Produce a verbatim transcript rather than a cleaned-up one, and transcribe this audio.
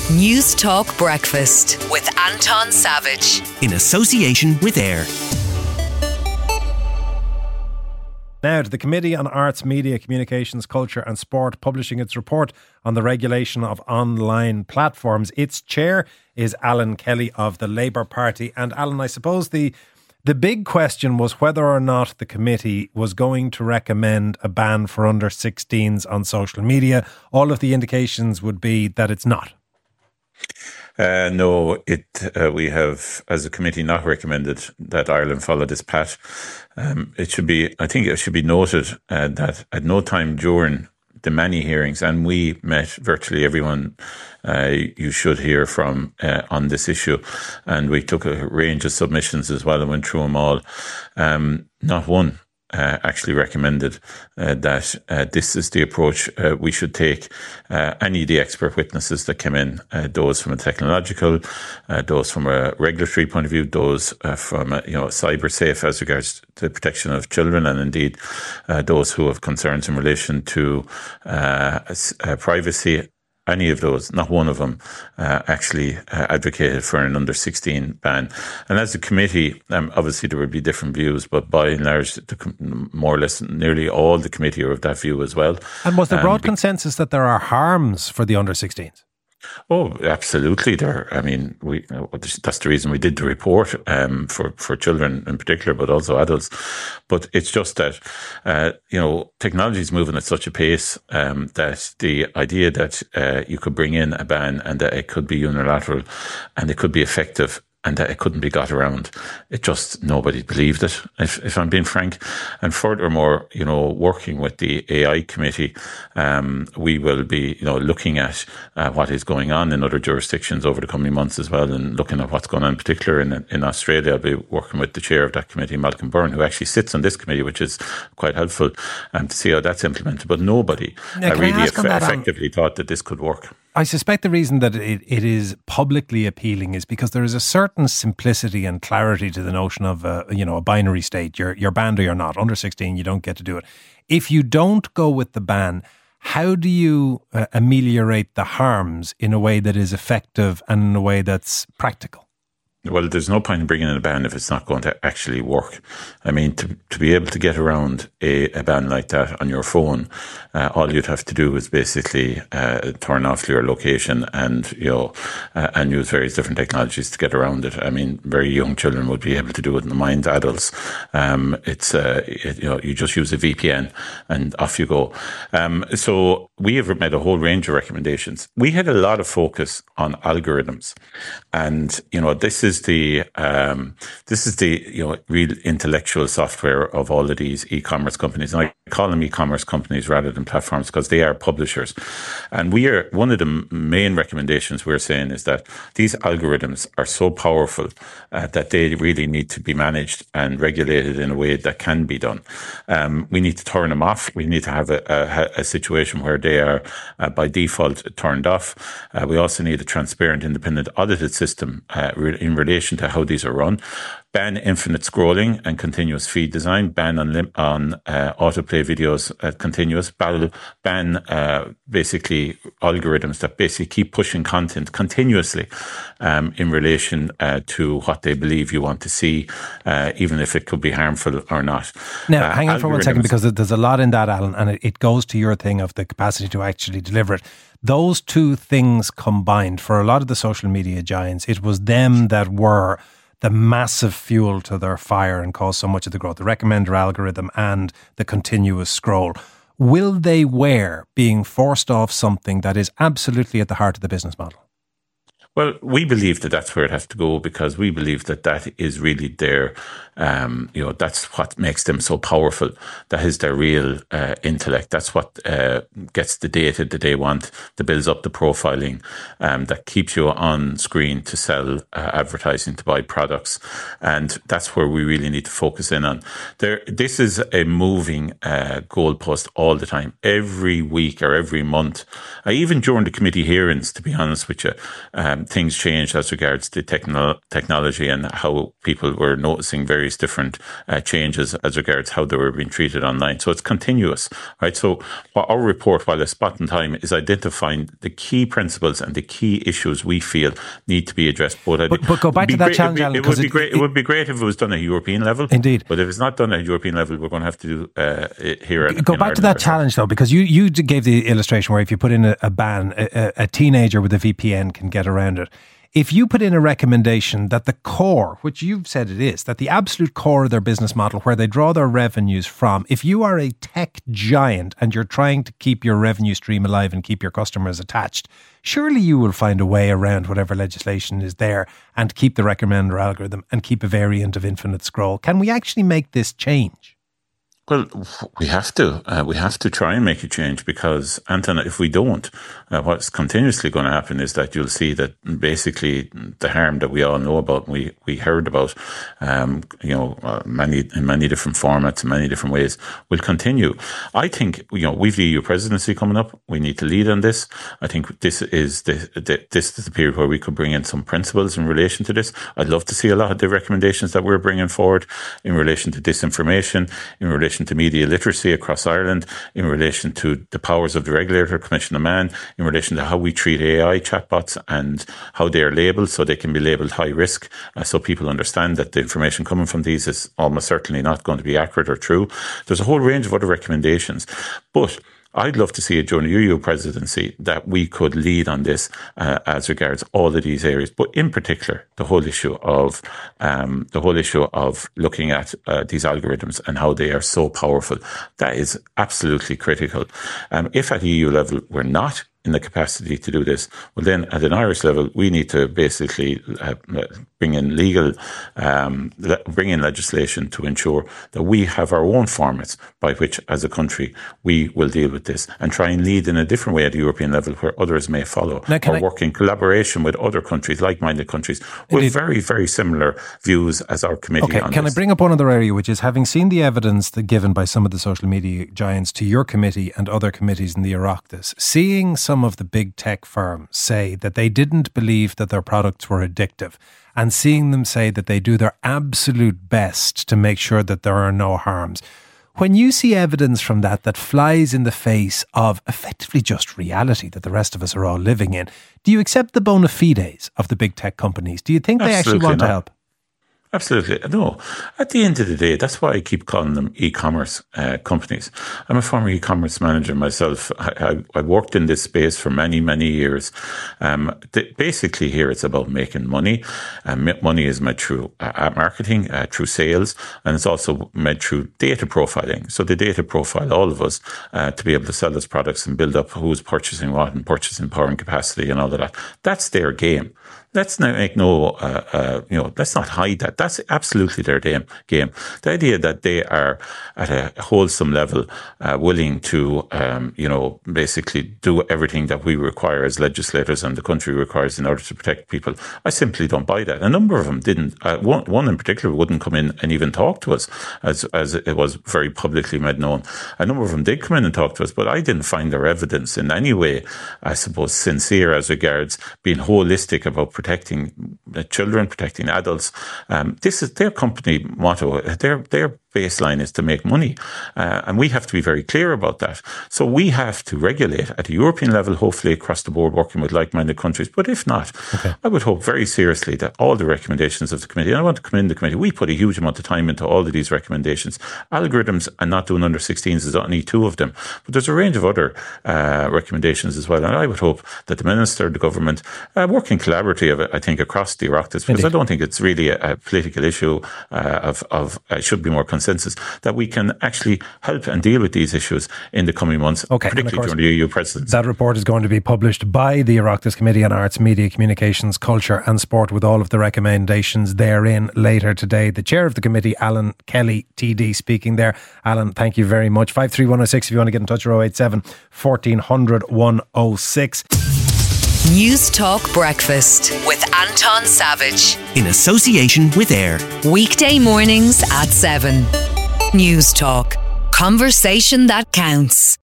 News Talk Breakfast with Anton Savage. In association with AIR. Now to the Committee on Arts, Media, Communications, Culture and Sport publishing its report on the regulation of online platforms. Its chair is Alan Kelly of the Labour Party. And Alan, I suppose the the big question was whether or not the committee was going to recommend a ban for under sixteens on social media. All of the indications would be that it's not. Uh, no, it. Uh, we have, as a committee, not recommended that Ireland follow this path. Um, it should be, I think it should be noted uh, that at no time during the many hearings, and we met virtually everyone uh, you should hear from uh, on this issue, and we took a range of submissions as well and went through them all. Um, not one Uh, actually recommended uh, that uh, this is the approach uh, we should take. Uh, any of the expert witnesses that came in, uh, those from a technological, uh, those from a regulatory point of view, those uh, from a, you know, cyber safe as regards to the protection of children, and indeed uh, those who have concerns in relation to uh, uh, privacy. Any of those, not one of them, uh, actually uh, advocated for an under sixteen ban. And as a committee, um, obviously there would be different views, but by and large, the, more or less nearly all the committee are of that view as well. And was the broad um, consensus that there are harms for the under sixteens? Oh, absolutely. There. I mean, we. That's the reason we did the report um, for for children in particular, but also adults. But it's just that uh, you know, technology is moving at such a pace um, that the idea that uh, you could bring in a ban and that it could be unilateral and it could be effective and that it couldn't be got around, it just, nobody believed it, if, if I'm being frank. And furthermore, you know, working with the A I committee, um, we will be, you know, looking at uh, what is going on in other jurisdictions over the coming months as well, and looking at what's going on in particular in, in Australia. I'll be working with the chair of that committee, Malcolm Byrne, who actually sits on this committee, which is quite helpful um, to see how that's implemented. But nobody now, uh, really eff- that, effectively um, thought that this could work. I suspect the reason that it, it is publicly appealing is because there is a certain simplicity and clarity to the notion of a, you know, a binary state. You're, you're banned or you're not. Under sixteen, you don't get to do it. If you don't go with the ban, how do you uh, ameliorate the harms in a way that is effective and in a way that's practical? Well, there's no point in bringing in a ban if it's not going to actually work. I mean, to to be able to get around a, a ban like that on your phone, uh, all you'd have to do is basically uh, turn off your location and, you know, uh, and use various different technologies to get around it. I mean, very young children would be able to do it, and mind adults. Um, it's, uh, it, you know, you just use a V P N and off you go. Um, so we have made a whole range of recommendations. We had a lot of focus on algorithms, and, you know, this is the um, this is the you know real intellectual software of all of these e-commerce companies, and I call them e-commerce companies rather than platforms because they are publishers. And we are one of the main recommendations we're saying is that these algorithms are so powerful uh, that they really need to be managed and regulated in a way that can be done. Um, we need to turn them off. We need to have a, a, a situation where they are uh, by default turned off. Uh, we also need a transparent, independent, audited system uh, in relation to how these are run. Ban infinite scrolling and continuous feed design. Ban on lim- on uh, autoplay videos uh, continuous. Ban, ban uh, basically algorithms that basically keep pushing content continuously um, in relation uh, to what they believe you want to see, uh, even if it could be harmful or not. Now, uh, hang on for one second, because there's a lot in that, Alan, and it, it goes to your thing of the capacity to actually deliver it. Those two things combined, for a lot of the social media giants, it was them that were the massive fuel to their fire and caused so much of the growth, the recommender algorithm and the continuous scroll. Will they wear being forced off something that is absolutely at the heart of the business model? Well, we believe that that's where it has to go, because we believe that that is really their, um, you know, that's what makes them so powerful. That is their real uh, intellect. That's what uh, gets the data that they want, that builds up the profiling, um, that keeps you on screen to sell uh, advertising, to buy products. And that's where we really need to focus in on. There, this is a moving uh, goalpost all the time, every week or every month, uh, even during the committee hearings, to be honest with you. Um, things changed as regards to techno- technology and how people were noticing various different uh, changes as regards how they were being treated online. So it's continuous, right? So what our report, while a spot in time, is identifying the key principles and the key issues we feel need to be addressed. Both but, but go back to that great, challenge, it, Alan, it would be it, great. It, it would be great if it was done at European level. Indeed, but if it's not done at European level, we're going to have to do uh, it here. Go back to that challenge though, because you you gave the illustration where if you put in a, a ban, a, a teenager with a V P N can get around it. If you put in a recommendation that the core, which you've said it is, that the absolute core of their business model, where they draw their revenues from, if you are a tech giant and you're trying to keep your revenue stream alive and keep your customers attached, surely you will find a way around whatever legislation is there and keep the recommender algorithm and keep a variant of infinite scroll. Can we actually make this change? Well, we have to. Uh, we have to try and make a change because, Anton, if we don't, uh, what's continuously going to happen is that you'll see that basically the harm that we all know about, we we heard about, um, you know, uh, many in many different formats, in many different ways, will continue. I think, you know, we've the E U presidency coming up. We need to lead on this. I think this is the, the this is the period where we could bring in some principles in relation to this. I'd love to see a lot of the recommendations that we're bringing forward in relation to disinformation, in relation to media literacy across Ireland, in relation to the powers of the regulator, Commission of Man, in relation to how we treat A I chatbots and how they are labelled so they can be labelled high risk, uh, so people understand that the information coming from these is almost certainly not going to be accurate or true. There's a whole range of other recommendations. But I'd love to see it during the E U presidency that we could lead on this uh, as regards all of these areas, but in particular the whole issue of um, the whole issue of looking at uh, these algorithms and how they are so powerful. That is absolutely critical. Um, if at E U level we're not in the capacity to do this, well then at an Irish level we need to basically uh, bring in legal, um, le- bring in legislation to ensure that we have our own formats by which as a country we will deal with this and try and lead in a different way at the European level where others may follow, now, or I... work in collaboration with other countries, like-minded countries with Indeed. very, very similar views as our committee okay, on can this. I bring up one other area, which is having seen the evidence that given by some of the social media giants to your committee and other committees in the Oireachtas, seeing some of the big tech firms say that they didn't believe that their products were addictive, and seeing them say that they do their absolute best to make sure that there are no harms. When you see evidence from that that flies in the face of effectively just reality that the rest of us are all living in, do you accept the bona fides of the big tech companies? Do you think they Absolutely actually want not. to help? Absolutely. No. At the end of the day, that's why I keep calling them e-commerce uh, companies. I'm a former e-commerce manager myself. I, I, I worked in this space for many, many years. Um, th- basically here it's about making money. Um, money is made through uh, marketing, uh, through sales, and it's also made through data profiling. So the data profile all of us uh, to be able to sell those products and build up who's purchasing what and purchasing power and capacity and all of that. That's their game. Let's not make no, uh, uh, you know, let's not hide that. That's absolutely their game. game. The idea that they are at a wholesome level uh, willing to, um, you know, basically do everything that we require as legislators and the country requires in order to protect people, I simply don't buy that. A number of them didn't. Uh, one, one in particular wouldn't come in and even talk to us, as as it was very publicly made known. A number of them did come in and talk to us, but I didn't find their evidence in any way, I suppose, sincere as regards being holistic about protecting protecting children, protecting adults. Um, this is their company motto. Their their baseline is to make money. Uh, and we have to be very clear about that. So we have to regulate at a European level, hopefully across the board, working with like-minded countries. But if not, okay. I would hope very seriously that all the recommendations of the committee, and I want to commend the committee, we put a huge amount of time into all of these recommendations. Algorithms and not doing under sixteens is only two of them. But there's a range of other uh, recommendations as well. And I would hope that the Minister, the government, uh, working collaboratively, I think, across the Oireachtas, because Indeed. I don't think it's really a, a political issue uh, of, of uh, should be more consensus, that we can actually help and deal with these issues in the coming months, okay. particularly during the E U presidency. That report is going to be published by the Oireachtas Committee on Arts, Media, Communications, Culture and Sport, with all of the recommendations therein later today. The chair of the committee, Alan Kelly, T D, speaking there. Alan, thank you very much. five three one oh six if you want to get in touch, or oh eight seven, fourteen hundred, one oh six. News Talk Breakfast with Anton Savage. In association with AIR. Weekday mornings at seven. News Talk. Conversation that counts.